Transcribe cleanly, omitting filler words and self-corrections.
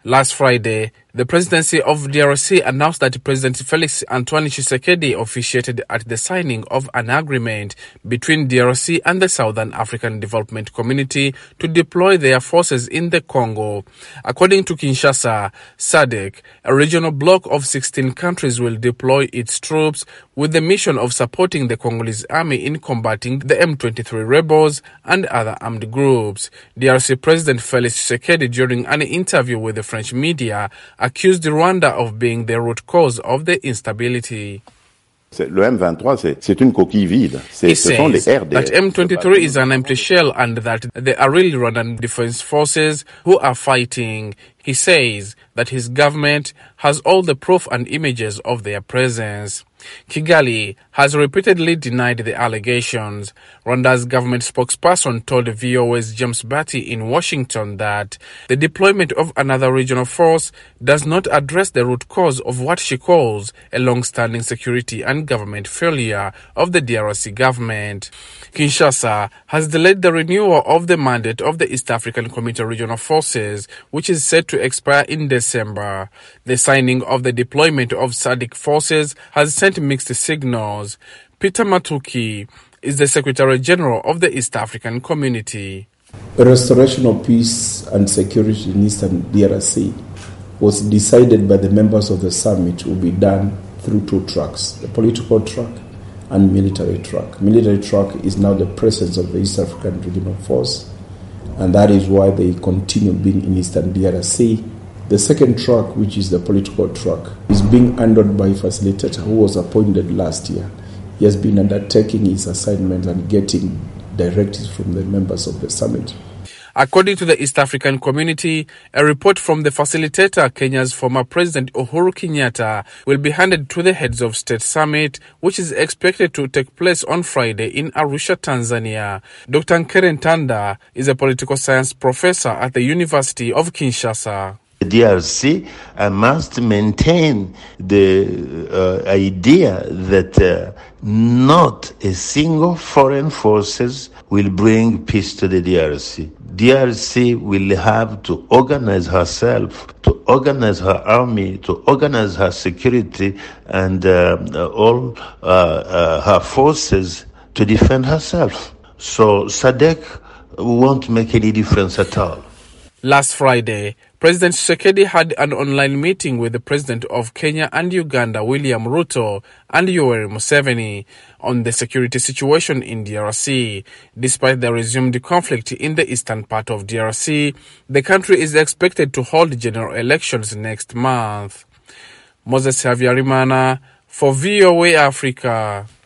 Last Friday, the presidency of DRC announced that President Felix Antoine Tshisekedi officiated at the signing of an agreement between DRC and the Southern African Development Community to deploy their forces in the Congo. According to Kinshasa, SADC, a regional bloc of 16 countries, will deploy its troops with the mission of supporting the Congolese army in combating the M23 rebels and other armed groups. DRC President Felix Tshisekedi, during an interview with the French media, accused Rwanda of being the root cause of the instability. Le M23, c'est une coquille vide. He says that M23 is an empty shell and that they are really Rwandan defense forces who are fighting. He says that his government has all the proof and images of their presence. Kigali has repeatedly denied the allegations. Rwanda's government spokesperson told VOA's James Batty in Washington that the deployment of another regional force does not address the root cause of what she calls a long-standing security and government failure of the DRC government. Kinshasa has delayed the renewal of the mandate of the East African Community Regional Forces, which is set to expire in December. The signing of the deployment of SADC forces has sent mixed signals. Peter Matuki is the Secretary General of the East African Community. A restoration of peace and security in Eastern DRC was decided by the members of the summit will be done through two tracks, the political track and military track. Military track is now the presence of the East African Regional Force, and that is why they continue being in Eastern DRC. The second track, which is the political track, is being handled by a facilitator who was appointed last year. He has been undertaking his assignments and getting directives from the members of the summit. According to the East African Community, a report from the facilitator, Kenya's former President Uhuru Kenyatta, will be handed to the Heads of State Summit, which is expected to take place on Friday in Arusha, Tanzania. Dr. Nkere Ntanda is a political science professor at the University of Kinshasa. The DRC must maintain the idea that not a single foreign forces will bring peace to the DRC. DRC will have to organize herself, to organize her army, to organize her security and all her forces to defend herself. So SADC won't make any difference at all. Last Friday, President Tshisekedi had an online meeting with the President of Kenya and Uganda, William Ruto, and Yoweri Museveni on the security situation in DRC. Despite the resumed conflict in the eastern part of DRC, the country is expected to hold general elections next month. Moses Havyarimana for VOA Africa.